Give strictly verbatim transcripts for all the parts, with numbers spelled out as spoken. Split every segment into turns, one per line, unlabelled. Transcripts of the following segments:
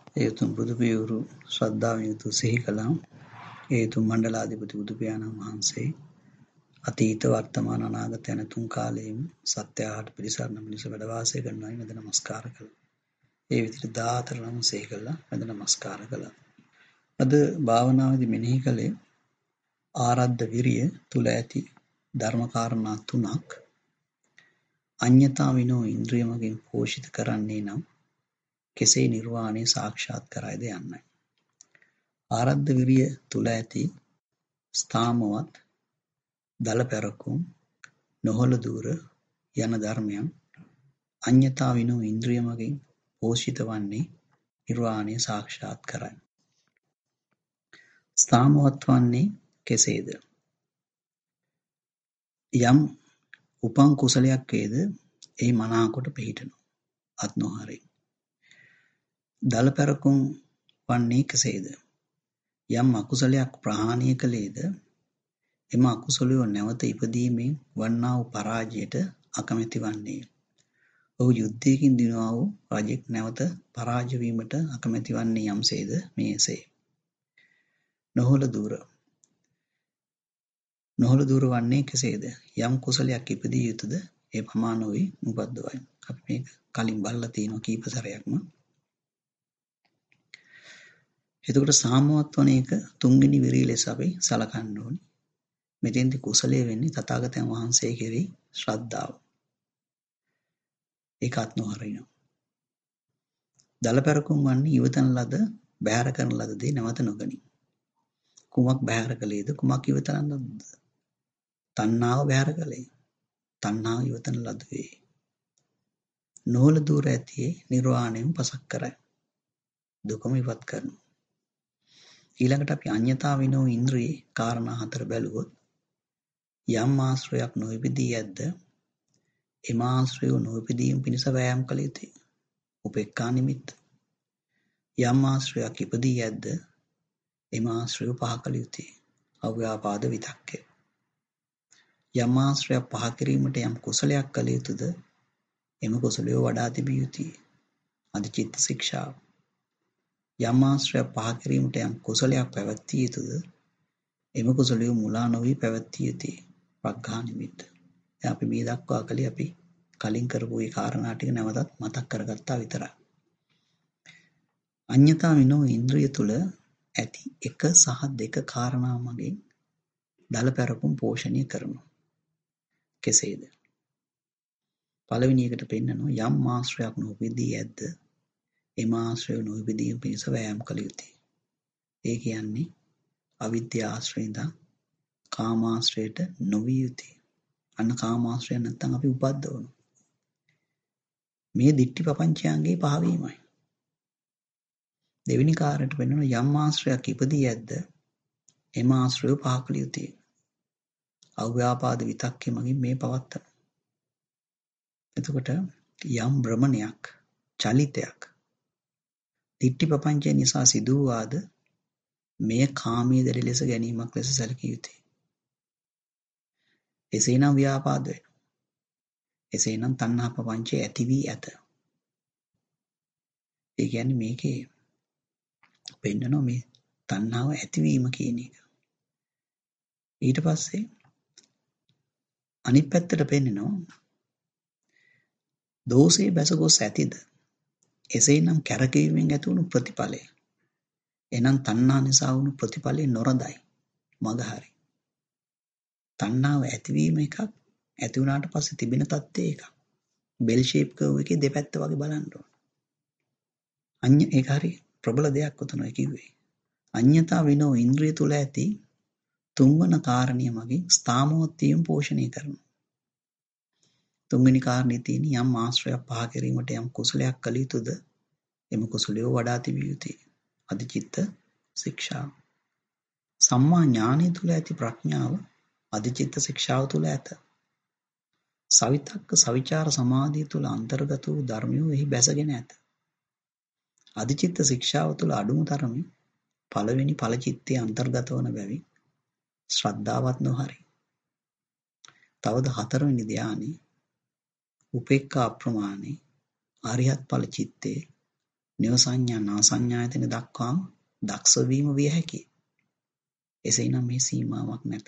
ඒ උතුම් බුදු පියවරු ශ්‍රද්ධාවෙන් යුතු සිහි කළා. ඒ උතුම් මණ්ඩලාධිපති බුදු පියාණන් වහන්සේ අතීත වර්තමාන අනාගත යන තුන් කාලයේම සත්‍ය ආහාර පිළිසරණ මිනිස වැඩ වාසය කරනවා වෙන නමස්කාර කළා. ඒ විදිහට දාතර නම් සිහි කළා වෙන නමස්කාර කළා. අද භාවනාවේදී මෙනෙහි කළේ ආරද්ධ විරිය තුල ඇති ධර්ම කාරණා තුනක් අඤ්ඤතා විනෝ ඉන්ද්‍රිය මගින් පෝෂිත කරන්නේ නම් කෙසේ නිර්වාණය සාක්ෂාත් කරයිද යන්නයි. ආරද්ධ විරිය තුල ඇති ස්ථාමවත් දල පැරකුම් නොහොල දුර යන ධර්මයන් අඤ්ඤතා විනෝ ඉන්ද්‍රිය මගින් පෝෂිත වන්නේ නිර්වාණය සාක්ෂාත් කරයි. ස්ථාමවත් වන්නේ කෙසේද? යම් උපං කුසලයක් වේද ඒ මනාකොට පිහිටනවා අත් නොහරින්. දල පැරකුම් වන්නේ කෙසේද? යම් අකුසලයක් ප්‍රහාණය කළේද එම අකුසලය නැවත ඉපදීමෙන් වන්නා වූ පරාජයට අකමැති වන්නේ. ඔහු යුද්ධයකින් දිනුවා වූ රජෙක් නැවත පරාජය වීමට අකමැති වන්නේ යම්සේද මේසේ. නොහොල දුර නොහොල දුර වන්නේ කෙසේද? යම් කුසලයක් ඉපදිය යුතුද ඒ පමා නොවි උපද්දවයි. අපි මේක කලින් බලලා තියෙනවා කීප සැරයක්ම. එතකොට සාමවත් වන එක තුන්වෙනි විරිය ලෙස අපි සලකන්න ඕනේ. මෙතෙන්දී කුසලයේ වෙන්නේ තථාගතයන් වහන්සේ කෙරෙහි ශ්‍රද්ධාව. ඒකත් නොහරිනවා. දලපැරකුම් වන්නේ ඉවතන ලද බැහැර කරන ලද දේ නැවත නොගනි. කුමක් බැහැර කළේද? කුමක් ඉවතන ලද්ද? තණ්හාව බැහැර කළේ. තණ්හාව ඉවතන ලද වේ. නොහොල දුර ඇතියේ නිර්වාණයම පසක් කරයි. දුකම ඉවත් කරනවා. ඊළඟට අපි අඤ්ඤතා විනෝ ඉන්ද්‍රියේ කාරණා හතර බැලුවොත් යම් ආශ්‍රයක් නොඉපදී ඇද්ද එම ආශ්‍රය නොඉපදීම පිණිස වෑයම් කළ යුතුය. උපේක්ඛා නිමිත්ත. යම් ආශ්‍රයක් ඉපදී ඇද්ද එම ආශ්‍රය පහ කළ යුතුය. අව්‍යාපාද විතක්කය. යම් ආශ්‍රයක් පහ කිරීමට යම් කුසලයක් කළ යුතුද එම කුසලය වඩා තිබිය යුතුය. අධිචිත්ත ශික්ෂාව. යම් ආශ්‍රයක් පහ කිරීමට යම් කුසලයක් පැවැත්විය යුතුද එම කුසලය මුලා නොවී පැවැත්විය යුතුය. ප්‍රග්ඝා නිමිත්ත. දැන් අපි මේ දක්වා කලේ අපි කලින් කරපු ඒ කාරණා ටික නැවතත් මතක් කරගත්තා විතරයි. අඤ්ඤතා විනෝ ඉන්ද්‍රිය තුල ඇති එක සහ දෙක කාරණා මගින් දල පැරකුම් පෝෂණය කරනවා. කෙසේද? පළවෙනි එකට පෙන්නනවා යම් ආශ්‍රයක් නොපෙදී ඇද්ද එම ආශ්‍රය නොපෙදීම පිණිස වෑයම් කළ යුතුය. ඒ කියන්නේ අවිද්‍යා ආශ්‍රයෙන් ඉඳන් කාමාශ්‍රයට නොවිය යුතුය. අන්න කාමාශ්‍රය නැත්තම් අපි උපද්දවනවා. මේ දිට්ඨි ප්‍රපංචයන්ගේ පහවීමයි. දෙවෙනි කාරණයට වෙනවා යම් ආශ්‍රයක් ඉපදී ඇද්ද එම ආශ්‍රය පහ කළ යුතුය. අව්‍යාපාද විතක්කේ මගින් මේ පවත්තන. එතකොට යම් භ්‍රමණයක් චලිතයක් දිට්ඨි ප්‍රපංචය නිසා සිදු වූවාද මෙය කාමයේ දැඩි ලෙස ගැනීමක් ලෙස සැලකිය යුතුය. එසේනම් ව්‍යාපාද වෙනවා. එසේනම් තණ්හා ප්‍රපංචය ඇති වී ඇත. ඒ කියන්නේ මේකේ පෙන්නනවා මේ තණ්හාව ඇතිවීම කියන එක. ඊට පස්සේ අනිත් පැත්තට පෙන්නනවා දෝෂේ බැසගොස් ඇතිද එසේනම් කැරකීමෙන් ඇති වුණු ප්‍රතිඵලය. එනම් තණ්හා නිසා වුණු ප්‍රතිඵලය නොරදයි මගහරි. තණ්හාව ඇතිවීම එකක් ඇති වුණාට පස්සේ තිබෙන තත්ත්වය එකක්. බෙල් ෂේප් කර්ව් එකේ දෙපැත්ත වගේ බලන්න ඕන. අඤ්ඤ ඒක හරි ප්‍රබල දෙයක් උතන කිව්වේ. අඤ්ඤතා විනෝ ඉන්ද්‍රිය තුල ඇති තුන්වන කාරණිය මගින් ස්ථාමවත් වීම පෝෂණය කරනවා. තුන්වෙනි කාරණේ තියෙන යම් ආශ්‍රයක් පහ කිරීමට යම් කුසලයක් කළ යුතුද එම කුසලය වඩා තිබිය යුතුය. අධිචිත්ත ශික්ෂාව. සම්මා ඥානය තුල ඇති ප්‍රඥාව අධිචිත්ත ශික්ෂාව තුල ඇත. සවිතක්ක සවිචාර සමාධිය තුල අන්තර්ගත වූ ධර්මයෝ එහි බැසගෙන ඇත. අධිචිත්ත ශික්ෂාව තුල අඩුම තරමේ පළවෙනි ඵල චිත්තයේ අන්තර්ගත වන බැවින් ශ්‍රද්ධාවත් නොහරි. තවද හතරවෙනි ධානයේ උපේක්ඛා අප්‍රමාණේ ආරියත් ඵල චිත්තේ නව සංඥා නා සංඥායතන දක්වාම දක්ෂ වීම විය හැකියි. එසේනම් මේ සීමාවක් නැත.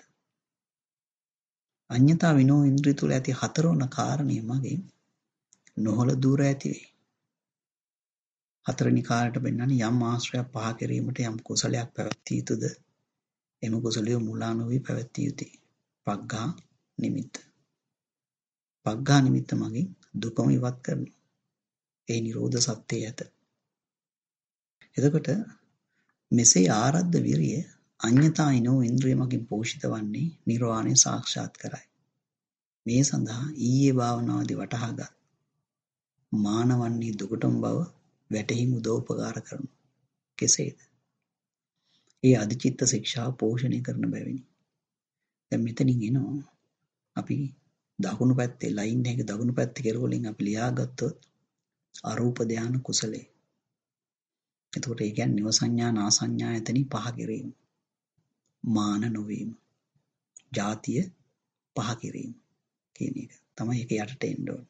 අඤ්ඤතා විනෝ ඉන්ද්‍රිය තුල ඇති හතරවන කාරණය මගින් නොහොල දුර ඇති වේ. හතරවෙනි කාරණයට පෙන්වන්නේ යම් ආශ්‍රයක් පහ කිරීමට යම් කුසලයක් පැවැත්විය යුතුද එම කුසලිය මුලා නොවි පැවැත්විය යුතුයි. පග්ඝා නිමිත්ත. පග්ඝා නිමිත්ත මගින් දුකම ඉවත් කරනවා. ඒ නිරෝධ සත්‍යය ඇත. එතකොට මෙසේ ආරද්ධ විරිය අඤ්ඤතායිනෝ ඉන්ද්‍රිය මගින් පෝෂිත වන්නේ නිර්වාණය සාක්ෂාත් කරයි. මේ සඳහා ඊයේ භාවනාවේදී වටහාගත් මානවන්නේ දුකටම බව වැටහිම උදව්පකාර කරනවා. කෙසේද? ඒ අධිචිත්ත ශික්ෂාව පෝෂණය කරන බැවිනි. දැන් මෙතනින් එනවා අපි දකුණු පැත්තේ ලයින් එකේ දකුණු පැත්තේ කෙරවලින් අපි ලියාගත්තොත් අරූප ධානය කුසලයේ. එතකොට ඒ කියන්නේ නිව සංඥා නා සංඥා යතනින් පහ කිරීම. මාන නොවීම. ජාතිය පහ කිරීම කියන එක තමයි ඒක යටට එන්න ඕන.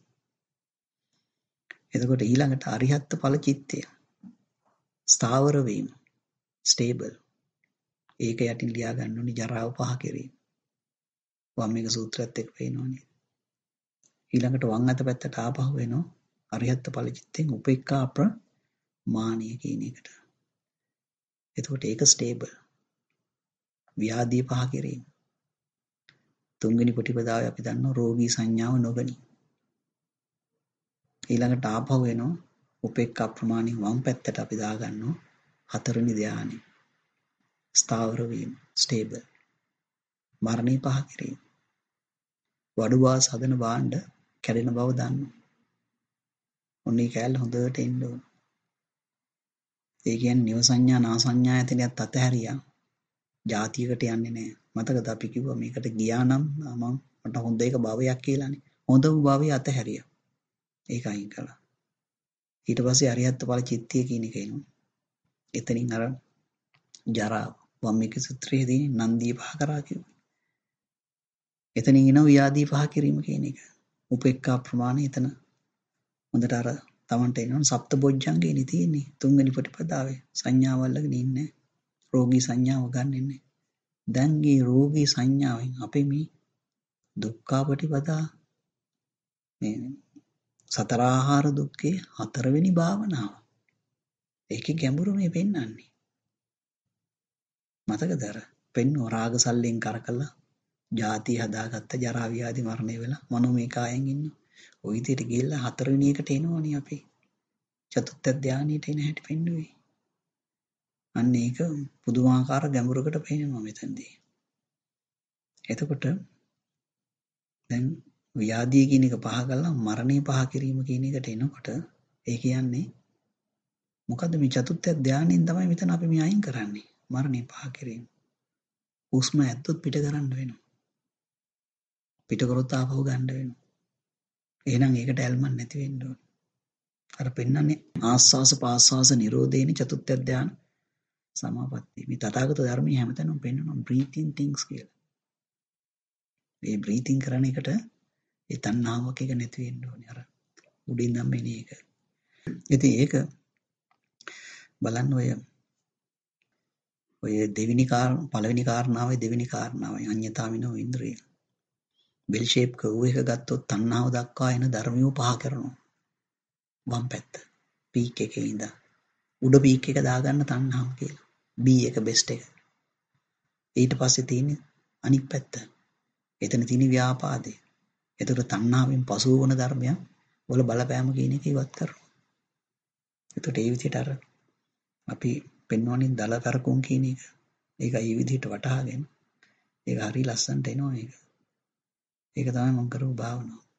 එතකොට ඊළඟට අරිහත් ඵල චිත්තය. ස්ථාවර වීම. ස්ටේබල්. ඒක යටින් ලියා ගන්න ඕනේ ජරාව පහ කිරීම. වම් මේක සූත්‍රයත් එක්ක පේනවනේ. ඊළඟට වම් අත පැත්තට ආපහු වෙනවා අරිහත් ඵල චිත්තෙන් උපේක්ඛා ප්‍රමාණය කියන එකට. එතකොට ඒක ස්ටේබල්. ව්‍යාධිය පහ කිරීම. තුන්වෙනි ප්‍රතිපදාවේ අපි දන්නවා රෝගී සංඥාව නොගනි. ඊළඟට ආපහු වෙනවා උපේක්ඛා ප්‍රමාණය වම් පැත්තට අපි දා ගන්නවා හතරවෙනි ධානය. ස්ථාවර වීම ස්ටේබල්. මරණය පහ කිරීම. වඩුවාස් හදන භාණ්ඩ කැඩෙන බව දන්නවා. ඔන්නේ කැලේ හොඳට එන්න ඕන. ඒ කියන්නේ නිව සංඥා නා සංඥා යතනියත් අතහැරියා. ජාතියකට යන්නේ නැහැ. මතකද අපි කිව්වා මේකට ගියා නම් මම මට හොඳ එක භවයක් කියලානේ. හොඳම භවය අතහැරියා. ඒක අයින් කළා. ඊට පස්සේ අරිහත් ඵල චිත්තය කියන එක එනවා. එතනින් අර ජරා වම්මික සූත්‍රයේදී නන්දිය පහ කරා කිව්වා. එතනින් එන ව්‍යාධි පහ කිරීම කියන එක. උපේක්ඛා ප්‍රමාණය එතන හොඳට අර තමන්ට එනවනේ සප්ත බොජ්ජංගේනේ තියෙන්නේ තුන්වෙනි ප්‍රතිපදාවේ සංඥාවල්ලගෙන ඉන්නේ. රෝගී සංඥාව ගන්නෙන්නේ. දැන් මේ රෝගී සංඥාවෙන් අපේ මේ දුක්ඛ ප්‍රතිපදා මේ සතර ආහාර දුක්ඛේ හතරවෙනි භාවනාව. ඒකේ ගැඹුර මේ පෙන්වන්නේ. මතකද අර පෙන්වෝ රාග සල්ලෙන් කරකලා ජාති හදාගත්ත ජරා ව්‍යාධි මරණය වෙලා මනෝමය කායෙන් ඉන්න. ওই විදිහට ගිහිල්ලා හතරවෙනි එකට එනවනේ අපි. චතුත්ථ ධානයට එන හැටි පෙන්වුවේ. අන්න ඒක පුදුමාකාර ගැඹුරකට පේනවා මෙතනදී. එතකොට දැන් ව්‍යාධිය කියන එක පහ කළා මරණය පහ කිරීම කියන එකට එනකොට ඒ කියන්නේ මොකද්ද මේ චතුත්ථ ධානයෙන් තමයි මෙතන අපි මේ අයින් කරන්නේ මරණය පහ කිරීම. හුස්ම ඇත්තොත් පිට කරන්න වෙනවා. පිට කරොත් ආපහු ගන්න වෙනවා. එහෙනම් ඒකට ඇල්මක් නැති වෙන්න ඕන. අර පෙන්නන්නේ ආස්වාස පාස්වාස නිරෝධේන චතුත්ථ ධාන සමාපatti. මේ තථාගත ධර්මයේ හැමතැනම පෙන්නනවා breathing things කියලා. මේ breathing කරන එකට ඒ තණ්හාවක් එක නැති වෙන්න ඕනේ අර උඩින් නම් එන එක. ඉතින් ඒක බලන්න ඔය ඔය දෙවෙනි කාරණා පළවෙනි කාරණාවයි දෙවෙනි කාරණාවයි අඤ්ඤතාවිනෝ ඉන්ද්‍රිය. බෙල් ෂේප් කර්ව් එක ගත්තොත් තණ්හාව දක්වා එන ධර්මියෝ පහ කරනවා. වම් පැත්ත පීක් එකේ ඉඳන් උඩ පීක් එක දාගන්න තණ්හාව කියලා. B එක බෙස්ට් එක. ඊට පස්සේ තියෙන්නේ අනිත් පැත්ත. එතන තියෙන ව්‍යාපාදේ. ඒතර තණ්හාවෙන් පසුව වන ධර්මයන් වල බලපෑම කියන එක ඉවත් කරනවා. ඒතට ඒ විදිහට අර අපි පෙන්වන්නේ දල කරකුන් කියන එක. ඒක ඒ විදිහට වටහාගෙන ඒක හරි ලස්සනට එනවා ඒක. ඒක තමයි මම කරපු භාවනාව.